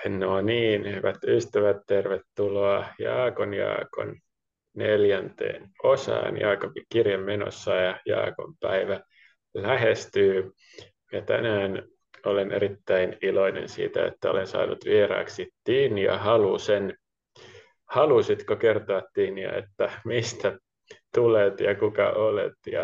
No niin, hyvät ystävät, tervetuloa Jaakon neljänteen osaan. Jaakobin kirjan menossa ja Jaakon päivä lähestyy. Ja tänään olen erittäin iloinen siitä, että olen saanut vieraaksi Tinja Halusen. Halusitko kertoa, Tinja, että mistä tulet ja kuka olet ja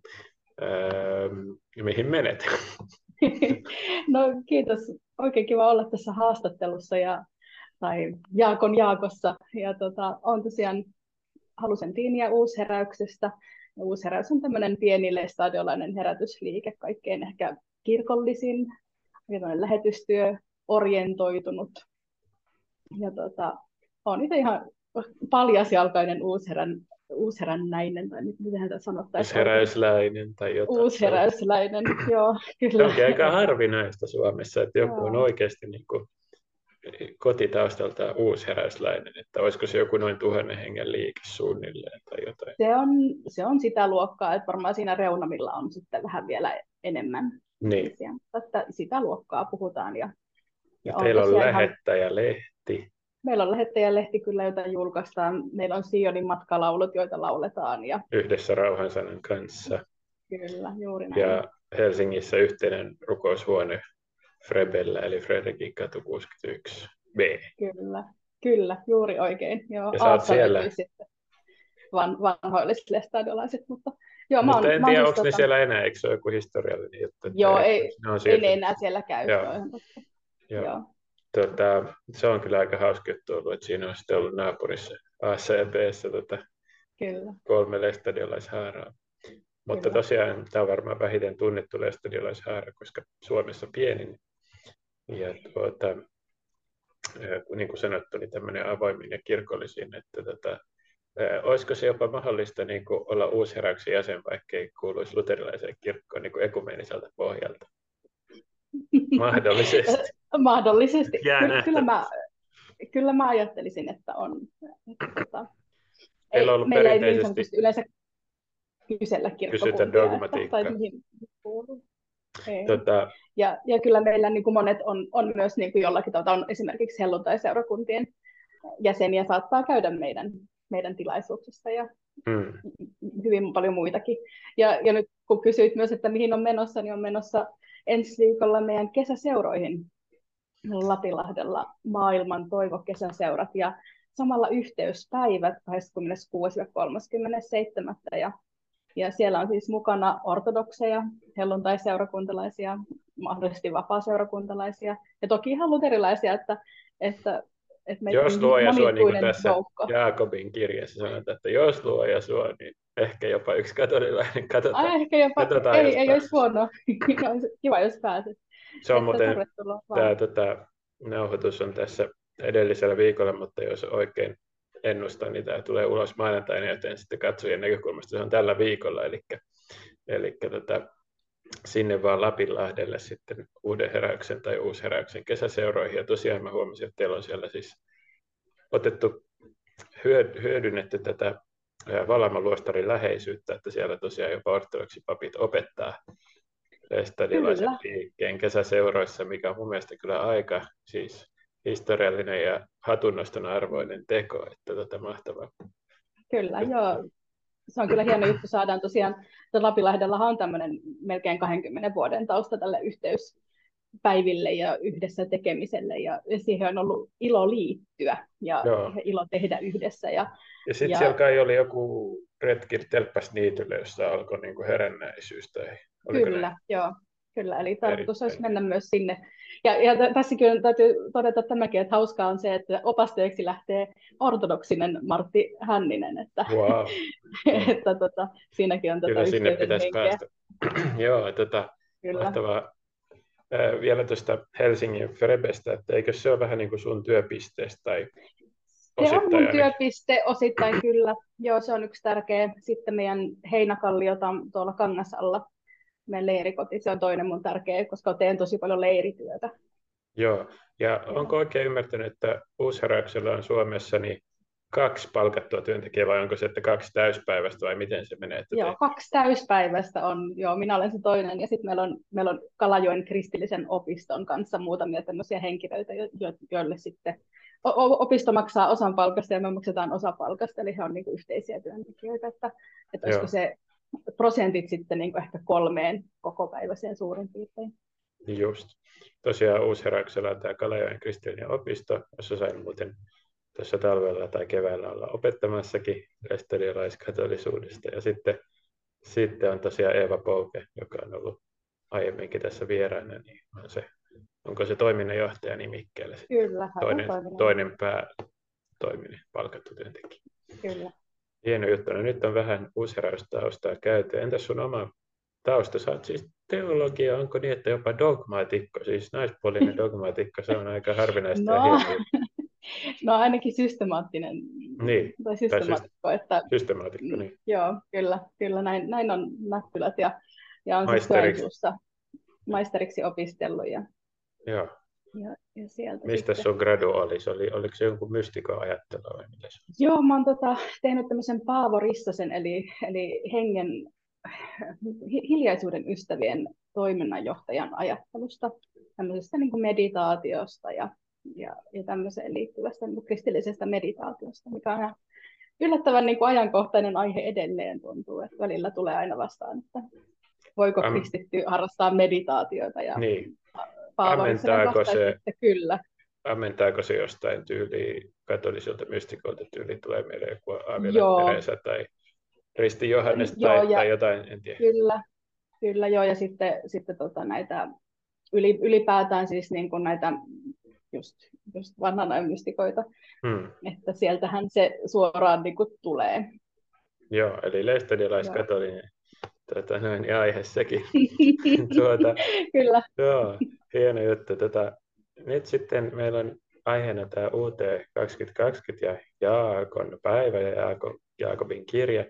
mihin menet? No kiitos. Oikein kiva olla tässä haastattelussa tai Jaakossa. Olen tosiaan Halusen Tiiniä Uusheräyksestä. Ja Uusheräys on tämmöinen pieni lestadiolainen herätysliike, kaikkein ehkä kirkollisin, lähetystyö, orientoitunut. Ja olen itse ihan paljasjalkainen uusherännäinen, tai miten tämä sanottaisiin? Uusheräysläinen tai jotain. Uusheräysläinen, joo, kyllä. Se onkin aika harvinaista Suomessa, että joku on oikeasti niin kuin kotitaustaltaan uusheräysläinen, että olisiko se joku noin 1000 hengen liike suunnilleen tai jotain. Se on sitä luokkaa, että varmaan siinä reunamilla on sitten vähän vielä enemmän. Niin. Että sitä luokkaa puhutaan. Ja teillä on lähettäjälehti. Meillä on lähettäjälehti kyllä, jota julkaistaan. Meillä on Sionin matkalaulut, joita lauletaan. Yhdessä Rauhansanan kanssa. Kyllä, juuri näin. Ja Helsingissä yhteinen rukoushuone Frebellä, eli Fredrikin katu 61B. Kyllä, juuri oikein. Joo, ja sä oot siellä. Vanhoille stadiolaiset, mutta en tiedä, onko ne siellä enää, eikö se ole joku historiallinen juttu? Joo, ei ne enää siellä käy. Joo. Se on kyllä aika hauska juttu ollut, että siinä on sitten ollut naapurissa A:ssa ja B:ssä kyllä. 3 lestadiolaishaaraa. Mutta tosiaan tämä on varmaan vähiten tunnettu lestadiolaishaara, koska Suomessa pienin. Ja niin kuin sanottu, niin tämmöinen avoimin ja kirkollisiin, että olisiko se jopa mahdollista niin kuin olla Uusheräyksen jäsen, vaikkei kuuluisi luterilaiseen kirkkoon niin kuin ekumeniselta pohjalta? Mahdollisesti. Mahdollisesti. Kyllä mä ajattelisin, että on. Meillä ei niin sanotusti yleensä kysellä kirkkokuntia. Kysytä dogmatiikkaa. Ja kyllä meillä niin kuin monet on myös niin kuin jollakin tavalla on esimerkiksi helluntai-seurakuntien jäseniä saattaa käydä meidän tilaisuuksissa ja hyvin paljon muitakin. Ja nyt kun kysyit myös, että mihin on menossa, niin on menossa ensi viikolla meidän kesäseuroihin Lapilahdella maailman toivo-kesäseurat ja samalla yhteyspäivät 26.–37. Ja siellä on siis mukana ortodokseja, helluntai-seurakuntalaisia, mahdollisesti vapaa-seurakuntalaisia ja toki ihan luterilaisia, että jos luoja suo, niin kuin tässä Jaakobin kirjassa sanotaan, että jos luoja suo, niin ehkä jopa yksi katolilainen. Katsotaan. Ehkä jopa, ei olisi huono. Kiva, jos pääset. Se on muuten, tämä nauhoitus on tässä edellisellä viikolla, mutta jos oikein ennustan, niin tämä tulee ulos maanantaina, joten sitten katsojien näkökulmasta se on tällä viikolla. Eli sinne vaan Lapinlahdelle sitten Uuden heräyksen tai Uusheräyksen kesäseuroihin. Ja tosiaan mä huomasin, että teillä on siellä siis otettu, hyödynnetty tätä Valaman luostarin läheisyyttä, että siellä tosiaan jopa ortodoksipapit opettaa lestadiolaisen liikkeen kesäseuroissa, mikä on mun mielestä kyllä aika siis historiallinen ja hatunnoston arvoinen teko, että mahtavaa. Kyllä, joo. Se on kyllä hieno juttu, saadaan tosiaan, että Lapinlahdellahan on tämmöinen melkein 20 vuoden tausta tälle yhteyspäiville ja yhdessä tekemiselle, ja siihen on ollut ilo liittyä ja ilo tehdä yhdessä. Ja sitten siellä kai oli joku retki Telppäsniitylle, jossa alkoi niin kuin herännäisyys. Kyllä, joo. Kyllä, eli tarkoitus olisi mennä myös sinne. Ja tässäkin täytyy todeta tämäkin, että hauskaa on se, että opasteeksi lähtee ortodoksinen Martti Hänninen, että, että siinäkin on kyllä sinne pitäisi henkeä. päästä. Joo, mahtavaa. Vielä tuosta Helsingin Frebestä, että eikö se ole vähän niin kuin sun työpisteestä tai se on mun työpiste osittain kyllä. Joo, se on yksi tärkeä. Sitten meidän heinäkalliota tuolla Kangasalla. Meidän leirikoti, se on toinen mun tärkeä, koska teen tosi paljon leirityötä. Joo, ja onko oikein ymmärtänyt, että Uusheräyksellä on Suomessa niin 2 palkattua työntekijää vai onko se, että 2 täyspäiväistä vai miten se menee? Että Joo, 2 täyspäiväistä on, joo, minä olen se toinen, ja sitten meillä on Kalajoen kristillisen opiston kanssa muutamia tämmöisiä henkilöitä, joille sitten opisto maksaa osan palkasta ja me maksetaan osa palkasta, eli he on niinku yhteisiä työntekijöitä, että olisiko se prosentit sitten niinku ehkä 3 kokopäiväiseen suurin piirtein. Just. Tosiaan Uus-Heräyksellä on tämä Kalajoen kristillinen opisto, jossa sain muuten tuossa talvella tai keväällä olla opettamassakin estonialaiskatolisuudesta. Ja sitten on tosiaan Eeva Pouke, joka on ollut aiemminkin tässä vieraana, niin onko se toiminnanjohtaja nimikkeellä? Kyllä, toinen päätoiminen palkattu työntekijä. Kyllä. Hieno juttu. No, nyt on vähän Uus-Heräystaustaa käyty. Entäs sun oma tausta? Sä oot siis teologia, onko niin, että jopa dogmaatikko, siis naispuolinen dogmaatikko, se on aika harvinaista ja hieno juttu. No ainakin systemaattinen. Niin, tai systemaatikko. Systemaatikko, niin. Joo, kyllä näin on näppylät ja on siis maisteriksi opistellut. Joo. Ja sieltä mistä sun gradu olisi? Oliko se jonkun mystikon ajattelua vai mitä se? Joo, mä oon tehnyt tämmöisen Paavo Rissasen, eli hiljaisuuden ystävien toiminnanjohtajan ajattelusta, tämmöisestä niin kuin meditaatiosta ja tämmöiseen liittyvästä niin kuin kristillisestä meditaatiosta, mikä on yllättävän niin kuin ajankohtainen aihe edelleen tuntuu, että välillä tulee aina vastaan, että voiko kristitty harrastaa meditaatiota ja niin. Kyllä. Ammentaako se jostain tyyliin katolisilta mystikolta tyyliin tulee meille joku Aavila Teresa tai Risti Johannes tai jotain, en tiedä. Kyllä joo, ja sitten näitä ylipäätään siis niin kuin näitä just vanhan ajan mystikoita, että sieltähän se suoraan niin kuin tulee. Joo, eli lestadiolaiskatolinen ja aihe sekin. Kyllä. Joo, hieno juttu. Nyt sitten meillä on aiheena tämä UT 2020 ja Jaakon päivä ja Jaakobin kirja.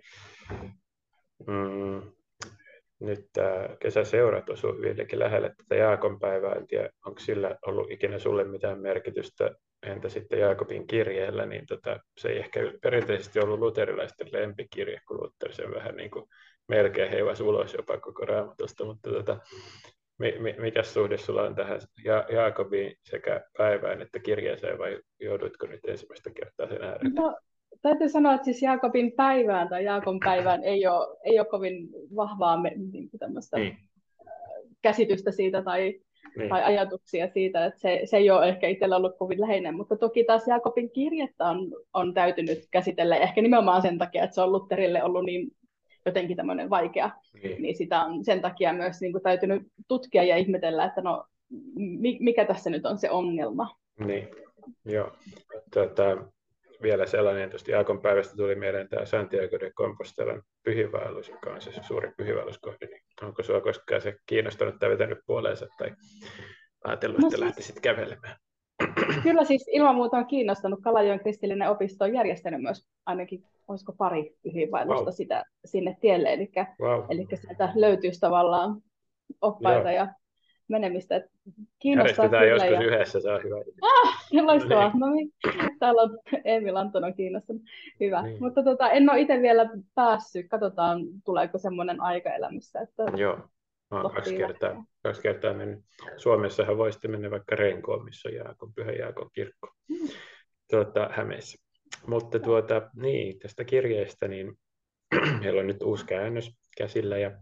Nyt tämä kesäseurat osuu hyvinkin lähelle tätä Jaakon päivää. En tiedä, onko sillä ollut ikinä sulle mitään merkitystä. Entä sitten Jaakobin kirjeellä, niin se ei ehkä perinteisesti ollut luterilaisten lempikirje, kun Luther sen vähän niin kuin melkein heivasi ulos jopa koko Raamatusta, mutta mikä suhde sulla on tähän Jaakobiin sekä päivään että kirjeeseen, vai joudutko nyt ensimmäistä kertaa sen ääreen? No, täytyy sanoa, että siis Jaakobin päivään tai Jaakon päivään ei ole kovin vahvaa tämmöistä käsitystä siitä tai ajatuksia siitä, että se ei ole ehkä itsellä ollut kovin läheinen, mutta toki taas Jaakobin kirjettä on täytynyt käsitellä, ehkä nimenomaan sen takia, että se on Lutherille ollut niin jotenkin tämmöinen vaikea, niin sitä on sen takia myös niin kuin täytynyt tutkia ja ihmetellä, että no, mikä tässä nyt on se ongelma. Niin, joo. Vielä sellainen, tuosta Jaakon päivästä tuli mieleen tämä Santiago de Compostelan pyhiinvaellus, joka on se suuri pyhiinvaelluskohde. Niin onko sinua koskaan se kiinnostanut tai vetänyt puoleensa tai ajatellut, että lähtisit kävelemään? Kyllä siis ilman muuta on kiinnostanut. Kalajoen kristillinen opisto on järjestänyt myös ainakin, olisiko pari pyhiinvaellusta sinne tielle. Eli sieltä löytyisi tavallaan oppaita ja menemistä. Järjestetään joskus yhdessä, se on hyvä. Loistavaa. No niin. Täällä on Emil Anton on kiinnostunut. Hyvä. Niin. Mutta en ole itse vielä päässyt. Katsotaan, tuleeko semmoinen aika elämässä. Että joo. Mä olen kaksi kertaa mennyt. Suomessahan voi sitten mennä vaikka Renkoon, missä on Pyhä Jaakon kirkko Hämeessä. Mutta tästä kirjeestä, niin meillä on nyt uusi käännös käsillä ja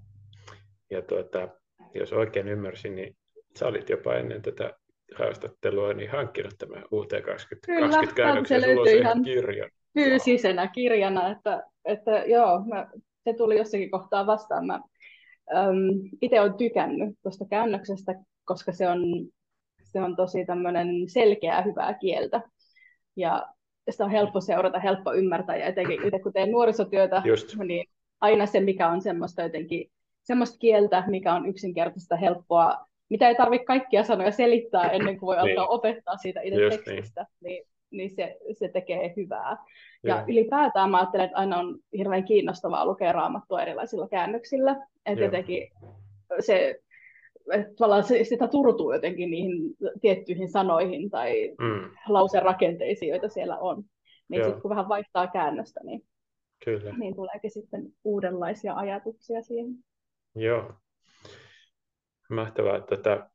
jos oikein ymmärsin, niin sä olit jopa ennen tätä haastattelua niin hankkinut tämän UT 2020 käännöksen, sulla on ihan kirjan. Fyysisenä kirjana, että joo, se tuli jossakin kohtaa vastaan. Mä itse olen tykännyt tuosta käännöksestä, koska se on tosi tämmöinen selkeää, hyvää kieltä. Ja sitä on helppo seurata, helppo ymmärtää, ja etenkin itse kun teen nuorisotyötä, niin aina se, mikä on semmoista kieltä, mikä on yksinkertaista, helppoa, mitä ei tarvitse kaikkia sanoja selittää ennen kuin voi alkaa opettaa siitä itse tekstistä, niin se tekee hyvää. Ja ylipäätään mä ajattelen, että aina on hirveän kiinnostavaa lukea Raamattua erilaisilla käännöksillä, että jotenkin sitä turtuu jotenkin niihin tiettyihin sanoihin tai lauserakenteisiin, joita siellä on. Niin sitten kun vähän vaihtaa käännöstä, niin, Kyllä. niin tuleekin sitten uudenlaisia ajatuksia siihen. Joo. Mahtavaa.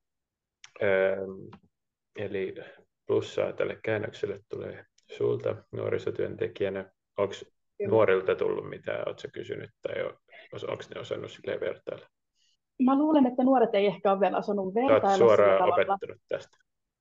Eli plussaa tälle käännökselle tulee sulta nuorisotyöntekijänä. Onko nuorilta tullut mitään? Oletko kysynyt tai onko ne osannut silleen vertailla? Mä luulen, että nuoret ei ehkä ole vielä osannut vertailla. Olet suoraan opettanut tästä?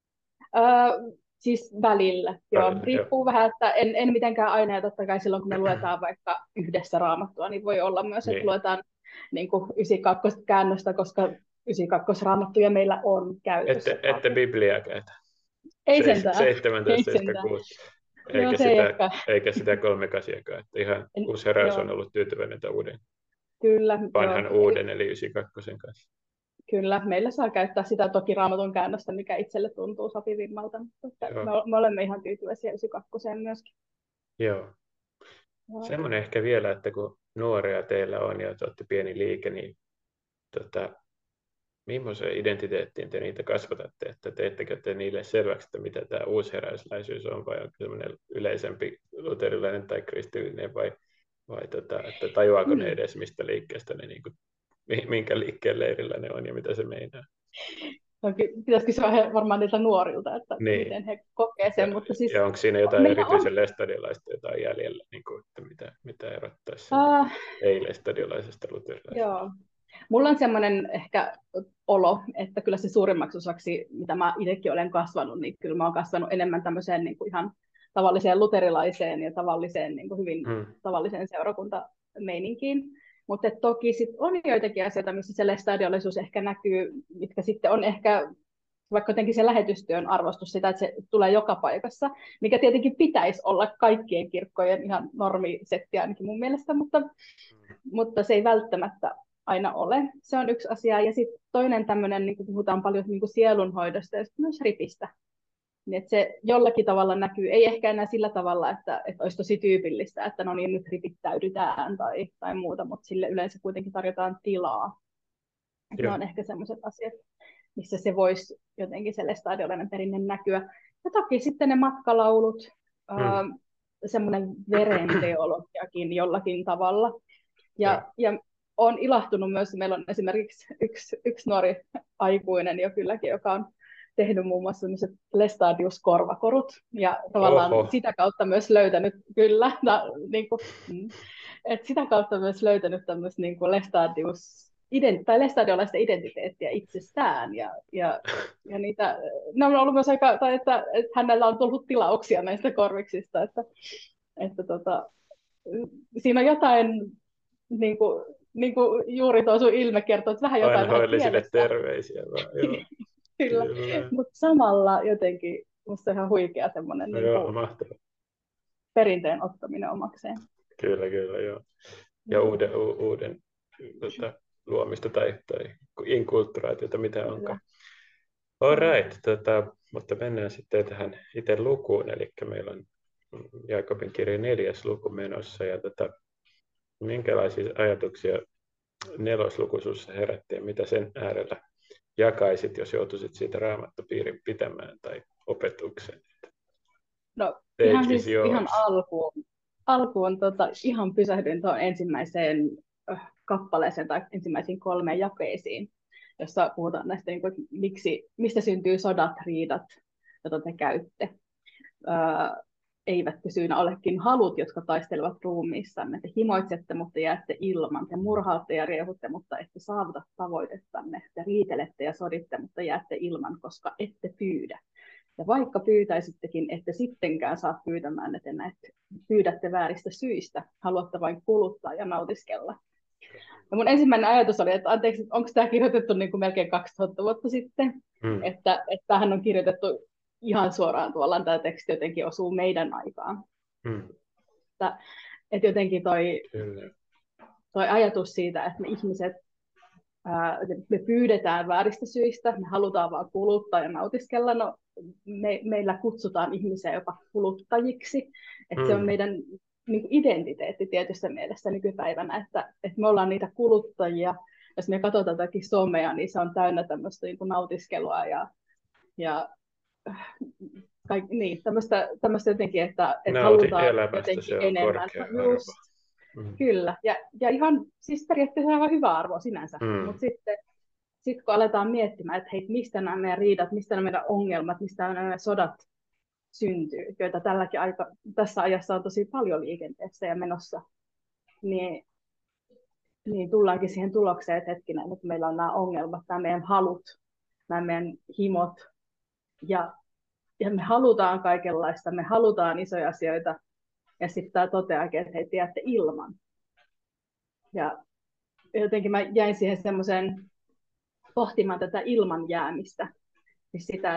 Siis välillä, joo. Riippuu vähän, että en mitenkään aina, ja totta kai silloin kun me luetaan vaikka yhdessä Raamattua, niin voi olla myös, että luetaan niin kuin 92 käännöstä, koska 92 Raamattuja meillä on käytössä. Ette Bibliaa käytä? Ei sentään. 17.76. Eikä sitä 38, että ihan uusi heräys on ollut tyytyväinen uuden. Kyllä. Vanhan uuden, eli 92 kanssa. Kyllä, meillä saa käyttää sitä toki Raamatun käännöstä, mikä itselle tuntuu sopivimmalta, mutta me olemme ihan tyytyväisiä 92 myöskin. Joo. Semmoinen ehkä vielä, että kun nuoria teillä on ja te olette pieni liike, niin millaiseen identiteettiin te niitä kasvatatte, että teettekö te niille selväksi, että mitä tämä uusheräysläisyys on, vai onko semmoinen yleisempi luterilainen tai kristillinen, vai että tajuaako ne edes, mistä liikkeestä ne, niin kuin, minkä liikkeen leirillä ne on ja mitä se meinaa? Pitäisi kysyä varmaan niiltä nuorilta, että miten he kokee sen. Mutta siis, ja onko siinä jotain erityisen lestadiolaista jotain jäljellä, niin kuin, että mitä erottaisi ei-lestadiolaisesta luterilaisesta? Joo. Mulla on semmoinen ehkä olo, että kyllä se suurimmaksi osaksi, mitä mä itsekin olen kasvanut, niin kyllä mä olen kasvanut enemmän tämmöiseen niin kuin ihan tavalliseen luterilaiseen ja tavalliseen, niin kuin hyvin tavalliseen seurakuntameininkiin. Mutta toki sit on joitakin asioita, missä se lestadiolaisuus ehkä näkyy, mitkä sitten on ehkä vaikka jotenkin se lähetystyön arvostus sitä, että se tulee joka paikassa, mikä tietenkin pitäisi olla kaikkien kirkkojen ihan normisetti ainakin mun mielestä, mutta se ei välttämättä aina ole. Se on yksi asia. Ja sitten toinen tämmöinen, niin kun puhutaan paljon niin kun sielunhoidosta ja myös ripistä, niin että se jollakin tavalla näkyy, ei ehkä enää sillä tavalla, että olisi tosi tyypillistä, että no niin, nyt ripittäydytään tai muuta, mutta sille yleensä kuitenkin tarjotaan tilaa. Ne on ehkä sellaiset asiat, missä se voisi jotenkin se lestadiolainen perinne näkyä. Ja toki sitten ne matkalaulut, semmoinen verenteologiakin jollakin tavalla. Ja olen ilahtunut myös, meillä on esimerkiksi yksi nuori aikuinen jo kylläkin, joka on tehnyt muun muassa sellaiset Lestadius-korvakorut, ja tavallaan sitä kautta myös löytänyt, kyllä, sitä kautta myös löytänyt tämmöistä niin kuin lestadiolaista identiteettiä itsestään, ja niitä, ne on ollut myös aika, tai että hänellä on tullut tilauksia näistä korviksista, että siinä on jotain, niin kuin juuri tuo sun ilme kertoo, että vähän jotain vanhoillisille terveisiä vaan, joo. Kyllä, mutta samalla jotenkin musta ihan huikea semmoinen niin perinteen ottaminen omakseen. Kyllä, joo. Ja uuden luomista tai inkulturaatiota, mitä onkaan. All right, mutta mennään sitten tähän itse lukuun, eli meillä on Jaakobin kirja 4. luku menossa, ja minkälaisia ajatuksia 4. luku sinussa herätti, ja mitä sen äärellä jakaisit, jos joutuisit siitä raamattopiirin pitämään tai opetukseen? No ihan alkuun ihan pysähdyin tuon ensimmäiseen kappaleeseen tai ensimmäisiin 3 jakeisiin, jossa puhutaan näistä, niin kuin, mistä syntyy sodat, riidat, joita te käytte. Eivätkö syynä olekin halut, jotka taistelevat ruumiissanne. Te himoitsette, mutta jäätte ilman. Te murhaatte ja riehutte, mutta ette saavuta tavoitettanne. Te riitelette ja soditte, mutta jäätte ilman, koska ette pyydä. Ja vaikka pyytäisittekin, ette sittenkään saa pyytämään, että pyydätte vääristä syistä. Haluatte vain kuluttaa ja nautiskella. Ja mun ensimmäinen ajatus oli, että anteeksi, onko tämä kirjoitettu niin kuin melkein 2000 vuotta sitten? Että tämähän on kirjoitettu ihan suoraan tuolla, tämä teksti jotenkin osuu meidän aikaan. Että jotenkin toi ajatus siitä, että me ihmiset, me pyydetään vääristä syistä, me halutaan vaan kuluttaa ja nautiskella, no meillä kutsutaan ihmisiä jopa kuluttajiksi, että se on meidän niin kuin identiteetti tietyssä mielessä nykypäivänä, että me ollaan niitä kuluttajia, jos me katsotaan jotakin somea, niin se on täynnä tämmöistä niin kuin nautiskelua ja niin, tämmöistä jotenkin, että Nauti halutaan elämästä, jotenkin se on enemmän. korkea arvo. Just, kyllä. Ja ihan siis periaatteessa aivan hyvä arvo sinänsä, mutta sitten kun aletaan miettimään, että hei, mistä nämä meidän riidat, mistä nämä meidän ongelmat, mistä nämä meidän sodat syntyy, joita tässä ajassa on tosi paljon liikenteessä ja menossa, niin tullaankin siihen tulokseen, että hetkinen, että meillä on nämä ongelmat, nämä meidän halut, nämä meidän himot, ja me halutaan kaikenlaista, me halutaan isoja asioita, ja sitten tämä toteakin, että hei, tiedätte, ilman. Ja jotenkin mä jäin siihen semmoiseen pohtimaan tätä ilman jäämistä, siis sitä,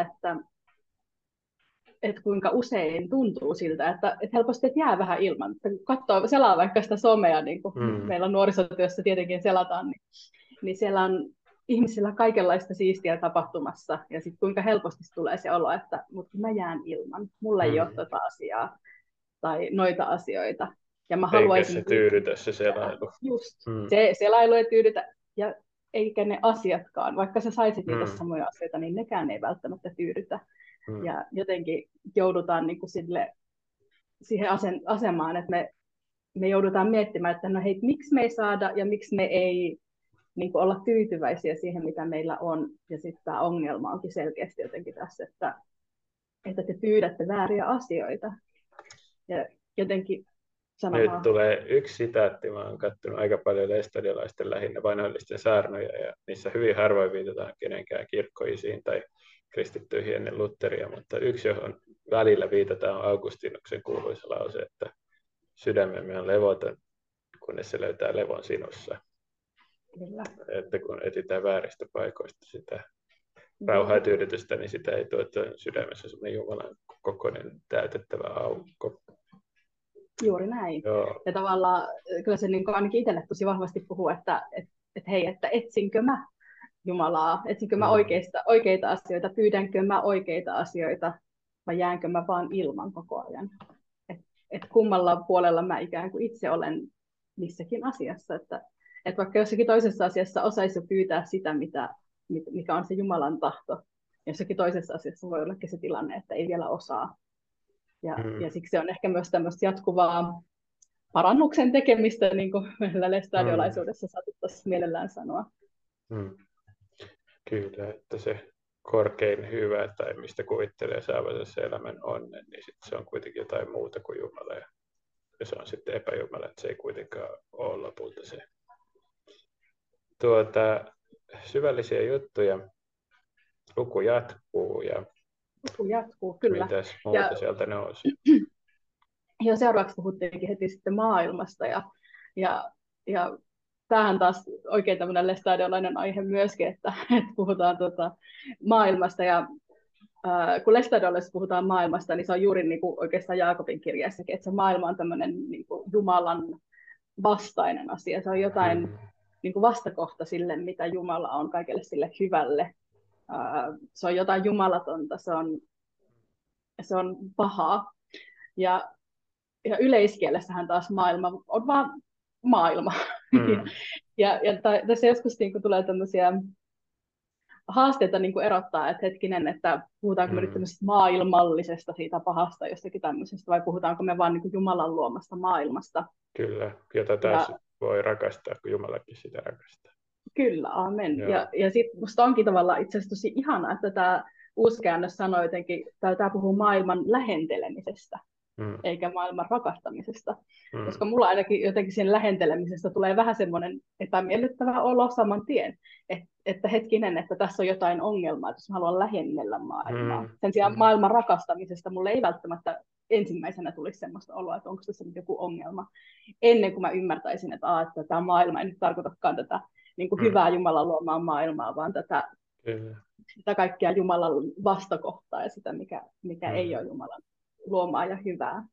että kuinka usein tuntuu siltä, että helposti et jää vähän ilman. Katsoo, selaa vaikka sitä somea, niin kuin meillä nuorisotyössä tietenkin selataan, niin siellä on ihmisillä kaikenlaista siistiä tapahtumassa, ja sitten kuinka helposti tulee se olo, että mutta mä jään ilman, mulla ei ole tätä asiaa tai noita asioita. Ja mä haluaisin... Eikä se tyydytä se selailu. Just, se selailu ei tyydytä, ja eikä ne asiatkaan, vaikka sä saisit niitä samoja asioita, niin nekään ei välttämättä tyydytä. Ja jotenkin joudutaan niin kuin siihen asemaan, että me joudutaan miettimään, että no hei, miksi me ei saada ja miksi me ei niin kuin olla tyytyväisiä siihen, mitä meillä on. Ja sitten tämä ongelma onkin selkeästi jotenkin tässä, että te pyydätte vääriä asioita. Ja jotenkin sanomaan. Nyt tulee yksi sitaatti. Mä oon katsonut aika paljon lestadiolaisten lähinnä vanhoillisten saarnoja, ja niissä hyvin harvoin viitataan kenenkään kirkkoisiin tai kristittyihin ennen Lutheria, mutta yksi, johon välillä viitataan, on Augustinuksen kuuluisa lause, että sydämemme on levoton, kunnes se löytää levon sinussa. Kyllä. Että kun etsitään vääristä paikoista sitä rauhaa ja tyydytystä, niin sitä ei tuota sydämessä sellainen Jumalan kokoinen täytettävä aukko. Juuri näin. Joo. Ja tavallaan kyllä se niin ainakin itselle tosi vahvasti puhuu, että hei, että etsinkö mä Jumalaa, etsinkö mä oikeita asioita, pyydänkö mä oikeita asioita vai jäänkö mä vaan ilman koko ajan. Et kummalla puolella mä ikään kuin itse olen missäkin asiassa, että vaikka jossakin toisessa asiassa osaisi pyytää sitä, mikä on se Jumalan tahto, jossakin toisessa asiassa voi ollakin se tilanne, että ei vielä osaa. Ja siksi on ehkä myös tämmöistä jatkuvaa parannuksen tekemistä, niin kuin meillä lestadiolaisuudessa saatettaisiin mielellään sanoa. Kyllä, että se korkein hyvä tai mistä kuvittelee saavansa elämän onnen, niin sit se on kuitenkin jotain muuta kuin Jumala. Ja se on sitten epäjumala, että se ei kuitenkaan ole lopulta se. Syvällisiä juttuja. Luku jatkuu. Luku jatkuu, kyllä. Mitäs muuta sieltä nousi? Ja seuraavaksi puhuttiinkin heti sitten maailmasta. Ja tämähän taas oikein tämmöinen lestadiolainen aihe myöskin, että puhutaan maailmasta. Ja kun lestadiolaisessa puhutaan maailmasta, niin se on juuri niin kuin oikeastaan Jaakobin kirjassakin, että se maailma on tämmöinen niin kuin Jumalan vastainen asia. Se on jotain niin kuin vastakohta sille, mitä Jumala on kaikelle sille hyvälle. Se on jotain jumalatonta, se on pahaa. Ja yleiskielessähän taas maailma on vaan maailma. Ja tässä joskus niin tulee tämmöisiä haasteita niin kuin erottaa, että hetkinen, että puhutaanko me nyt tämmöisestä maailmallisesta siitä pahasta jostakin tämmöisestä, vai puhutaanko me vaan niin kuin Jumalan luomasta maailmasta. Kyllä, jota taas voi rakastaa, kun Jumalakin sitä rakastaa. Kyllä, amen. Ja sitten musta onkin tavallaan itse asiassa tosi ihanaa, että tämä uusi käännös sanoo jotenkin, tämä puhuu maailman lähentelemisestä, eikä maailman rakastamisesta. Koska mulla ainakin jotenkin sen lähentelemisestä tulee vähän semmoinen epämiellyttävä olo saman tien, että hetkinen, että tässä on jotain ongelmaa, että jos mä haluan lähennellä maailmaa. Sen sijaan maailman rakastamisesta mulle ei välttämättä ensimmäisenä tulisi semmoista oloa, että onko tässä joku ongelma, ennen kuin mä ymmärtäisin, että tämä maailma ei nyt tarkoitakaan tätä niin kuin hyvää Jumalan luomaa maailmaa, vaan sitä kaikkea Jumalan vastakohtaa ja sitä, mikä ei ole Jumalan luomaa ja hyvää.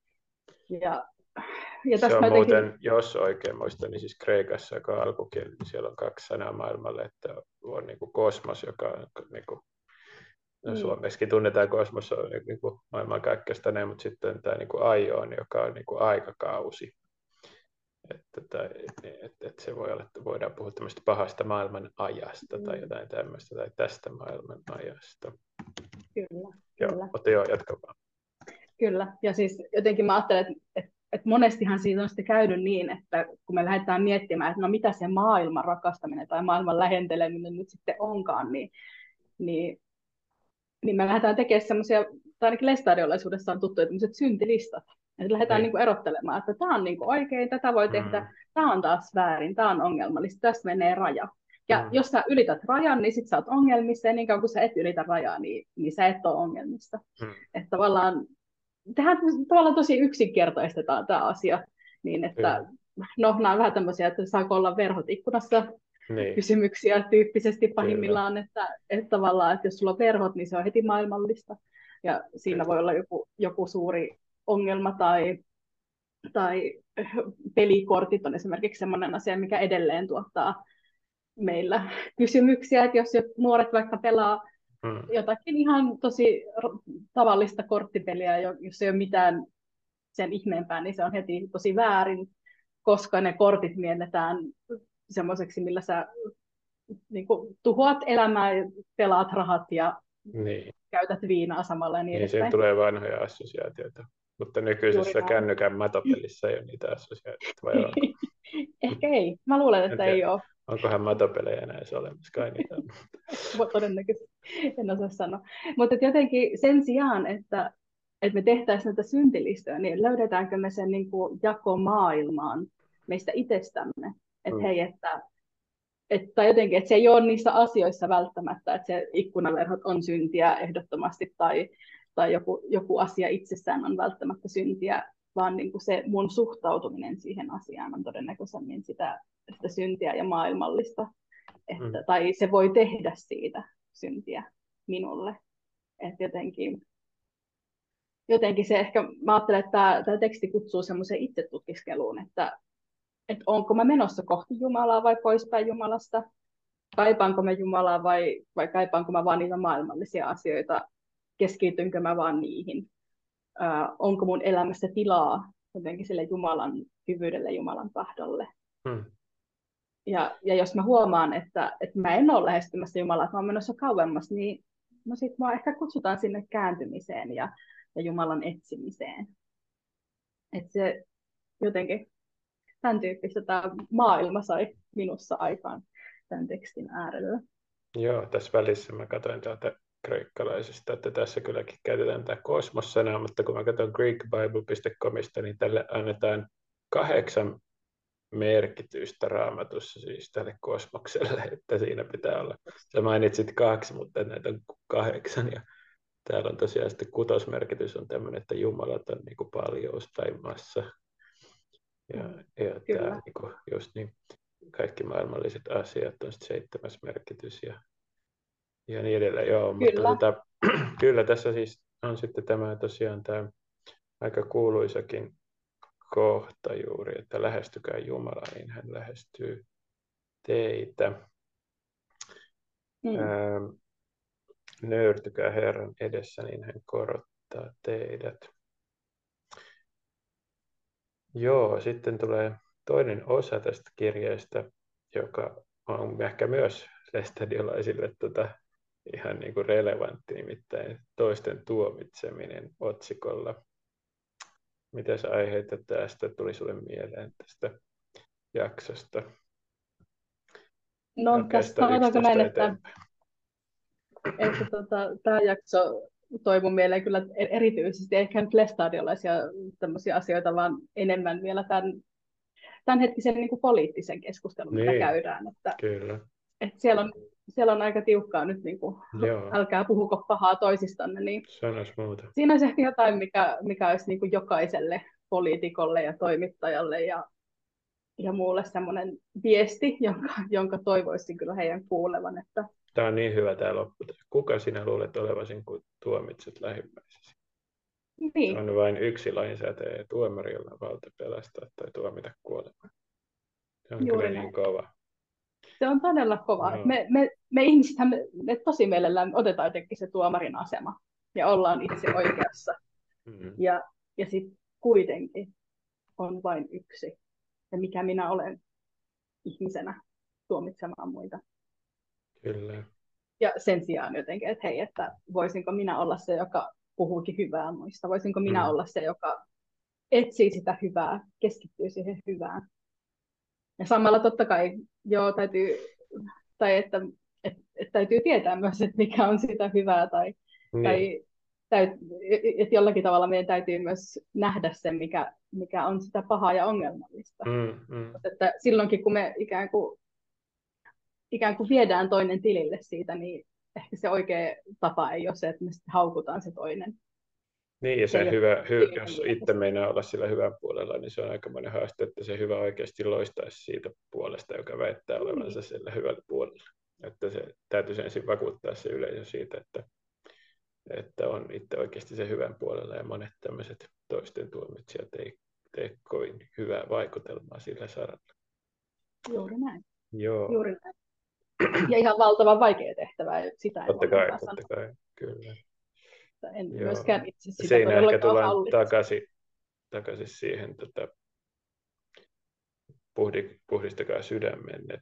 Ja se on muuten, jos oikein muistan, niin siis Kreikassa, joka on alkukieli, niin siellä on 2 sanaa maailmalle, että on niin kuin kosmos, joka on niin kuin, Suomessakin tunnetaan kosmos on niin kuin maailman kaikkeesta, mutta sitten tämä niin kuin aion, joka on niin kuin aikakausi. Että se voi olla, että voidaan puhua tämmöistä pahasta maailman ajasta tai jotain tämmöistä, tai tästä maailman ajasta. Kyllä, Joo, kyllä. mutta joo, jatka vaan. Kyllä, ja siis jotenkin mä ajattelen, että monestihan siitä on sitten käynyt niin, että kun me lähdetään miettimään, että no mitä se maailman rakastaminen tai maailman lähenteleminen nyt sitten onkaan, niin, niin me lähdetään tekemään semmoisia, tai ainakin lestadiolaisuudessa on tuttu, että syntilistat. Että lähdetään niin kuin erottelemaan, että tämä on niin kuin oikein, tätä voi tehdä, tämä on taas väärin, tämä on ongelmallista, tässä menee raja. Ja jos sä ylität rajan, niin sit sä oot ongelmissa, ja niin kauan kun sä et ylitä rajaa, niin sä et ole ongelmista. Että tavallaan tehdään tavallaan tosi yksinkertaistetaan tämä asia, niin että no, nämä on vähän tämmöisiä, että saako olla verhot ikkunassa kysymyksiä tyyppisesti pahimmillaan, että tavallaan, että jos sulla on verhot, niin se on heti maailmallista, ja siinä voi olla joku suuri ongelma tai pelikortit on esimerkiksi sellainen asia, mikä edelleen tuottaa meillä kysymyksiä, että jos nuoret vaikka pelaa jotakin ihan tosi tavallista korttipeliä, jos ei ole mitään sen ihmeempää, niin se on heti tosi väärin, koska ne kortit mielletään semmoiseksi, millä sä niin kuin, tuhoat elämää, pelaat rahat ja käytät viinaa samalla ja niin edespäin. Siihen tulee vanhoja assosiaatioita, mutta nykyisessä kännykän matopelissä ei ole niitä assosiaatioita, vai onko? Ehkä ei. Mä luulen, että ei ole. Onkohan matopelejä näissä olemassa? Kai niitä on. Todennäköisesti. En osaa sanoa. Mutta jotenkin sen sijaan, että me tehtäisiin näitä syntilistoja, niin löydetäänkö me sen niin kuin jakomaailmaan meistä itsestämme? Että hei, että jotenkin, että se ei ole niissä asioissa välttämättä, että se ikkunaverhot on syntiä ehdottomasti tai joku asia itsessään on välttämättä syntiä, vaan niin kuin se mun suhtautuminen siihen asiaan on todennäköisemmin sitä syntiä ja maailmallista. Tai se voi tehdä siitä syntiä minulle. Että jotenkin se ehkä, mä ajattelen, että tämä teksti kutsuu semmoiseen itsetutkiskeluun, että onko mä menossa kohti Jumalaa vai poispäin Jumalasta, kaipaanko mä Jumalaa vai kaipaanko mä vaan niitä maailmallisia asioita, keskitynkö mä vaan niihin, onko mun elämässä tilaa jotenkin sille Jumalan hyvyydelle, Jumalan tahdolle. Ja jos mä huomaan, että mä en ole lähestymässä Jumalaa, että mä oon menossa kauemmas, niin no sit mua ehkä kutsutaan sinne kääntymiseen ja Jumalan etsimiseen. Että se jotenkin tämän tyyppistä tämä maailma sai minussa aikaan tämän tekstin äärellä. Joo, tässä välissä mä katsoin täältä kreikkalaisesta, että tässä kylläkin käytetään tätä kosmos-sanaa, mutta kun mä katson greekbible.comista, niin tälle annetaan 8 merkitystä Raamatussa siis tälle kosmokselle, että siinä pitää olla. Sä mainitsit 2, mutta näitä on 8. Ja täällä on tosiaan sitten 6. merkitys on tämmöinen, että Jumalat on niin kuin paljous tai massa. Ja tämä niin kuin just niin, kaikki maailmalliset asiat on sitten 7. merkitys ja niin edelleen. Joo, mutta kyllä tässä siis on sitten tämä tosiaan tämä aika kuuluisakin kohta juuri, että lähestykää Jumalaa, niin hän lähestyy teitä. Nöyrtykää Herran edessä, niin hän korottaa teidät. Joo, sitten tulee toinen osa tästä kirjeestä, joka on ehkä myös lestadiolaisille ihan niin kuin relevantti, nimittäin toisten tuomitseminen otsikolla. Mitäs aiheita tästä tuli sulle mieleen tästä jaksosta? No tässä sanotaanko näin, että tämä jakso toi mun mieleen kyllä erityisesti, ehkä nyt lestadiolaisia tämmöisiä asioita, vaan enemmän vielä tämänhetkisen niin kuin poliittisen keskustelun, mitä käydään. Että siellä on aika tiukkaa nyt, niin kuin, älkää puhuko pahaa toisistanne. Niin siinä olisi ehkä jotain, mikä olisi niin kuin jokaiselle poliitikolle ja toimittajalle ja muulle semmoinen viesti, jonka toivoisin kyllä heidän kuulevan. Että tämä on niin hyvä tämä loppu. Kuka sinä luulet olevasi, kun tuomitset lähimmäisesi? Niin. On vain yksi lainsäätäjä ja tuomari, jolla on valta pelastaa tai tuomita kuolemaan. Se on kyllä niin kova. Se on todella kova. No. Me ihmisethän me tosi mielellään otetaan jotenkin se tuomarin asema ja ollaan itse oikeassa. Ja sitten kuitenkin on vain yksi. Ja mikä minä olen ihmisenä tuomitsemaan muita. Kyllä. Ja sen sijaan jotenkin, että hei, että voisinko minä olla se, joka puhuukin hyvää muista, voisinko minä olla se, joka etsii sitä hyvää, keskittyy siihen hyvään. Ja samalla totta kai, joo, täytyy, tai että täytyy tietää myös, että mikä on sitä hyvää, Niin. tai että jollakin tavalla meidän täytyy myös nähdä se, mikä on sitä pahaa ja ongelmallista. Että silloinkin, kun me ikään kuin viedään toinen tilille siitä, niin ehkä se oikea tapa ei ole se, että me sitten haukutaan se toinen. Niin, ja se jos itse meinaa olla sillä hyvän puolella, niin se on aikamoinen haaste, että se hyvä oikeasti loistaisi siitä puolesta, joka väittää olevansa sillä hyvällä puolella. Että se täytyisi ensin vakuuttaa se yleisö siitä, että on itse oikeasti se hyvän puolella, ja monet tämmöiset toisten tuomitsijat ei tee kovin hyvää vaikutelmaa sillä saralla. Juuri näin. Joo. Juuri näin. Ja ihan valtavan vaikea tehtävä. Sitä totta kai, kyllä. En myöskään itse sitä siinä ehkä tullaan hallitse. takaisin siihen puhdistakaa sydämenne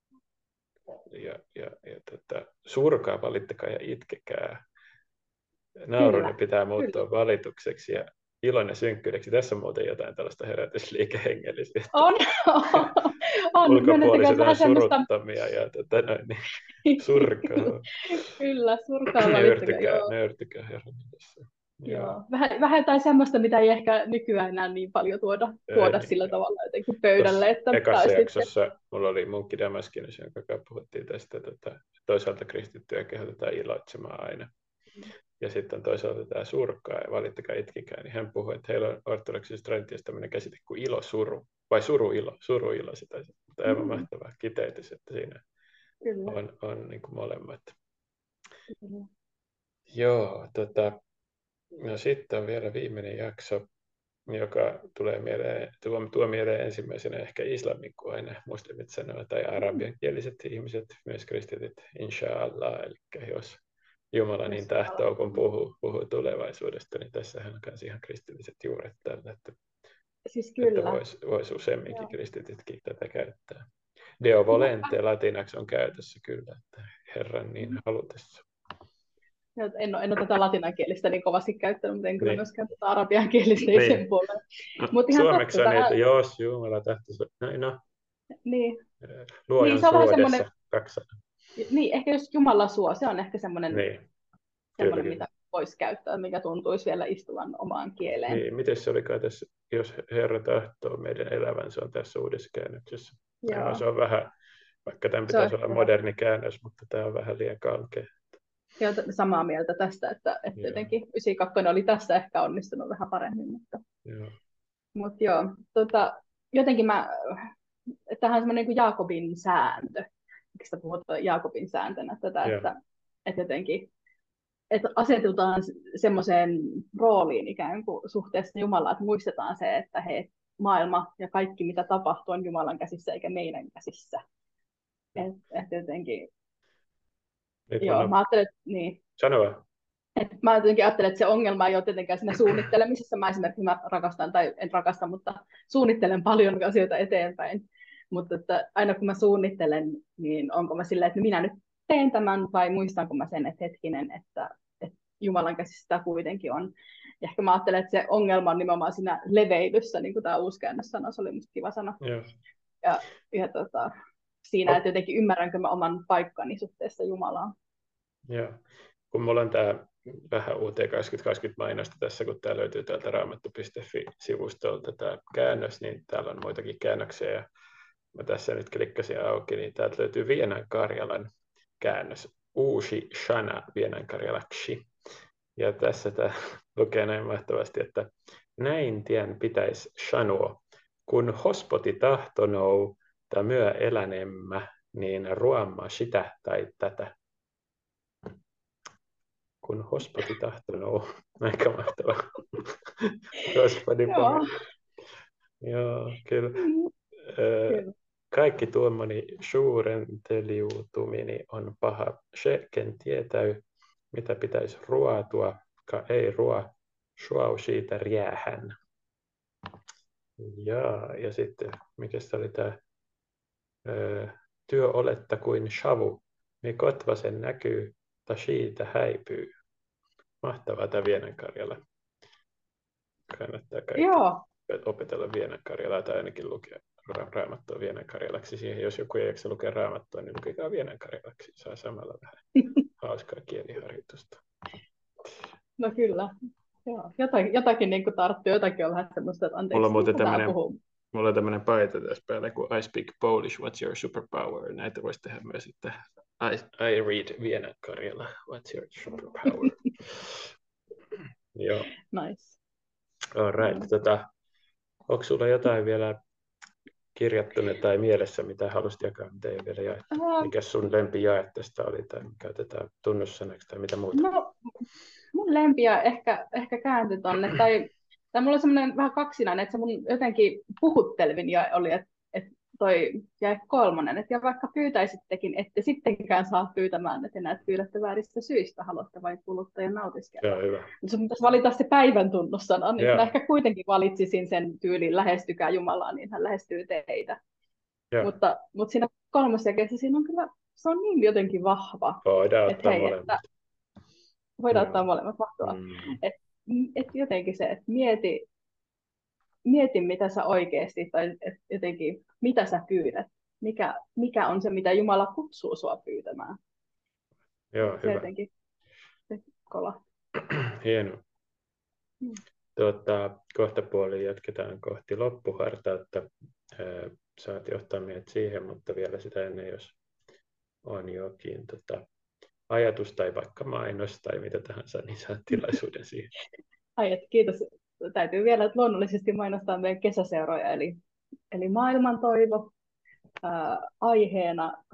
ja surkaa, valittakaa ja itkekää. Naurun pitää muuttua valitukseksi ja ilon ja synkkyydeksi. Tässä on muuten jotain tällaista herätysliikehengellisyyttä. On. Ulkopuoliset on suruttomia ja surkaa. Kyllä, surkaa valittakaa. Nöyrtykää Herran nimessä. Joo. Vähän jotain semmoista, mitä ei ehkä nykyään enää niin paljon tuoda sillä tavalla jotenkin pöydälle. Että ekassa jaksossa mulla oli Munkki Damaskinus, jonka kanssa puhuttiin tästä, toisaalta kristittyjä kehotetaan iloitsemaan aina. Ja sitten toisaalta tämä surkaa ja valittakaa itkikää, niin hän puhui, että heillä on ortodoksisessa traditiossa tämmöinen käsite kuin ilo-suru, vai suru-ilo, sitä aivan mahtava kiteytys, että siinä on niin kuin molemmat. Joo, no sitten on vielä viimeinen jakso, joka tuo mieleen ensimmäisenä ehkä islamin, kun aina muslimit sanoo, tai arabiankieliset ihmiset, myös kristityt, inshallah, eli jos Jumala niin tahtoo, kun puhuu tulevaisuudesta, niin tässähän on myös ihan kristilliset juuret tällä, että vois useamminkin kristitytkin tätä käyttää. Deo volente latinaksi on käytössä kyllä, että Herran niin halutessa. En ole tätä latinankielistä niin kovasti käyttänyt, mutta en kyllä myöskään tätä arabiankielistä sen puolella. Suomeksi on niitä, jos Jumala tahtoisi. No. Niin. Luojan suodessa 2 sanaa. Niin, ehkä jos Jumala suo, se on ehkä semmoinen, mitä voisi käyttää, mikä tuntuisi vielä istuvan omaan kieleen. Niin, miten se olikaan tässä, jos Herra tahtoo meidän elävän, se on tässä uudessa käännöksessä. No, se on vähän, vaikka tämän pitäisi olla moderni käännös, mutta tämä on vähän liian kankea. Joo, samaa mieltä tästä, että jotenkin 92 oli tässä ehkä onnistunut vähän paremmin. Mutta jotenkin tähän on semmoinen niin kuin Jaakobin sääntö. Miksi puhutaan Jaakobin sääntönä tätä, että jotenkin että asetutaan semmoiseen rooliin ikään kuin suhteessa Jumalaan, että muistetaan se, että maailma ja kaikki mitä tapahtuu on Jumalan käsissä eikä meidän käsissä. Että jotenkin mä ajattelen, että Sano vaan. Mä jotenkin ajattelen, että se ongelma ei ole tietenkään siinä suunnittelemisessa. Mä esimerkiksi rakastan, tai en rakasta, mutta suunnittelen paljon asioita eteenpäin. Mutta että aina kun mä suunnittelen, niin onko mä silleen, että minä nyt teen tämän, vai muistanko mä sen, että hetkinen, että Jumalan käsissä sitä kuitenkin on. Ja ehkä mä ajattelen, että se ongelma on nimenomaan siinä leveilyssä, niin kuin tämä uusi käännössana, se oli musta kiva sana. Ja siinä, että jotenkin ymmärränkö mä oman paikkani suhteessa Jumalaan. Joo. Kun mulla on tämä vähän UT 2020 mainosta tässä, kun tämä löytyy täältä raamattu.fi-sivustolta tämä käännös, niin täällä on muitakin käännöksiä. Ja mä tässä nyt klikkasin auki, niin täältä löytyy Vienan Karjalan käännös. Uusi Shana Vienan Karjalaksi. Ja tässä tämä lukee näin mahtavasti, että näin tien pitäisi sanoa, kun hospoti tahtonou tai myö elänemmä, niin ruomma sitä tai tätä. Kun hospoti tahtonou. Aika mahtavaa. Hospodi Joo, kyllä. Kaikki tuommoini suurenteliutumini on paha. Se, ken tietäy, mitä pitäisi ruotua, ka ei ruo, suau siitä riähän. Ja sitten, mikä se oli tämä työ oletta kuin shavu, niin Kotvasen näkyy, ta siitä häipyy. Mahtavaa tämä Vienan Karjala. Kannattaa kaikki Joo. opetella Vienan Karjalaa tai ainakin lukea Raamattua Vienan Karjalaksi. Siihen, jos joku ei jaksa lukea Raamattua, niin lukekaa Vienan Karjalaksi. Saa samalla vähän hauskaa kieliharjoitusta. No kyllä. Joo. Jotakin niin tarttuu, jotakin on vähän semmoista, että anteeksi, mulla on tämmöinen paita tässä päällä, kun I speak Polish, what's your superpower? Näitä voisi tehdä myös, että I read Vienan Karjala, what's your superpower? Joo. Nice. All right. Onko sulla jotain vielä kirjattuna tai mielessä, mitä haluaisit jakaa, mitä ei ole vielä jaettu? Mikä sun lempijae tästä oli, tai mikä otetaan tunnussanaksi, tai mitä muuta? No, mun lempiä ehkä kääntyi tonne, tai mulla on semmoinen vähän kaksinainen, että se mun jotenkin puhuttelevin jae oli, että toi jae 3, että ja vaikka pyytäisittekin, ette sittenkään saa pyytämään, että näet pyydätte vääristä syistä, haluatte vain kuluttajan nautiskella. Joo, hyvä. Mutta jos pitäisi valita se päivän tunnussana, niin mä ehkä kuitenkin valitsisin sen tyylin, lähestykää Jumalaa, niin hän lähestyy teitä. Mutta siinä 3. jakeessa siinä on kyllä, se on niin jotenkin vahva. Voidaan ottaa molemmat. Voidaan ottaa molemmat, mahtavaa. Että jotenkin se, että mieti mitä sä oikeasti, tai jotenkin mitä sä pyydät. Mikä on se, mitä Jumala kutsuu sua pyytämään. Joo, se hyvä. Jotenkin se kolahti. Hienoa. Kohta puoliin jatketaan kohti loppuhartautta. Saat johtaa meidät siihen, mutta vielä sitä ennen, jos on jokin ajatus tai vaikka mainos tai mitä tahansa, niin saat tilaisuuden siihen. Kiitos. Täytyy vielä luonnollisesti mainostaa meidän kesäseuroja, eli Maailman toivo, aiheena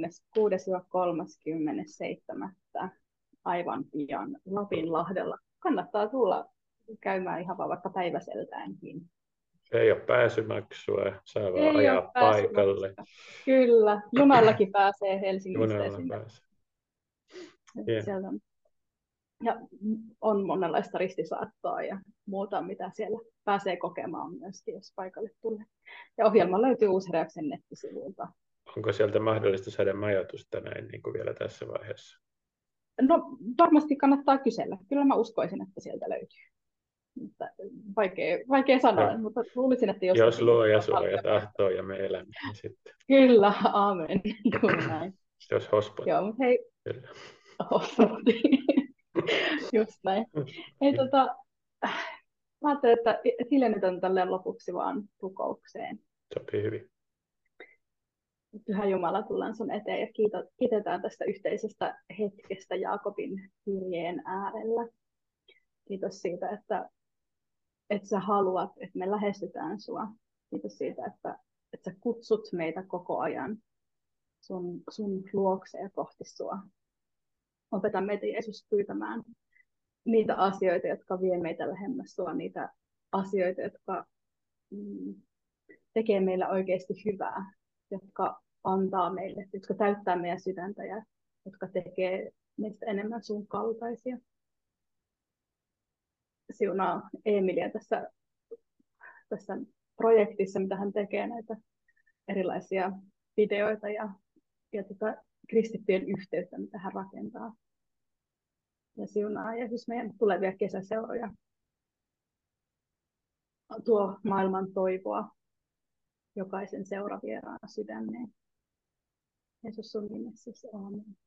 26.–37. aivan pian Lapinlahdella. Kannattaa tulla käymään ihan vaikka päiväseltäänkin. Ei ole pääsymaksua, saa vaan ajaa paikalle. Kyllä, junallakin pääsee Helsingistä. Junalla pääsee. Sieltä ja on monenlaista ristisaattoa ja muuta, mitä siellä pääsee kokemaan myöskin, jos paikalle tulee. Ja ohjelma löytyy Uusheräyksen nettisivuilta. Onko sieltä mahdollista saada majoitusta näin niin kuin vielä tässä vaiheessa? No varmasti kannattaa kysellä. Kyllä mä uskoisin, että sieltä löytyy. Mutta vaikea sanoa, mutta luulisin, että jos luoja suoja tahtoo ja me elämme, niin sitten. Kyllä, aamen. Näin. Jos hospotti. Joo, mutta hei. Kyllä. Hospotti. Just näin. Hei, mä ajattelin, että hiljennetään tälleen lopuksi vaan rukoukseen. Sopii hyvin. Pyhä Jumala, tullaan sun eteen ja kiitetään tästä yhteisestä hetkestä Jaakobin kirjeen äärellä. Kiitos siitä, että sä haluat, että me lähestytään sua. Kiitos siitä, että sä kutsut meitä koko ajan sun luokse ja kohti sua. Opeta meitä, Jeesus, pyytämään niitä asioita, jotka vie meitä lähemmäs sua, niitä asioita, jotka tekee meille oikeasti hyvää, jotka antaa meille, jotka täyttää meidän sydäntä ja jotka tekee meistä enemmän sun kaltaisia. Siunaa Eemilia tässä projektissa, mitä hän tekee näitä erilaisia videoita ja kristittyjen yhteyttä, mitä hän rakentaa. Ja siunaa Jeesus meidän tulevia kesäseuroja. Tuo maailman toivoa jokaisen seuravieraan sydämeen. Jeesus sun nimessäsi, aamen.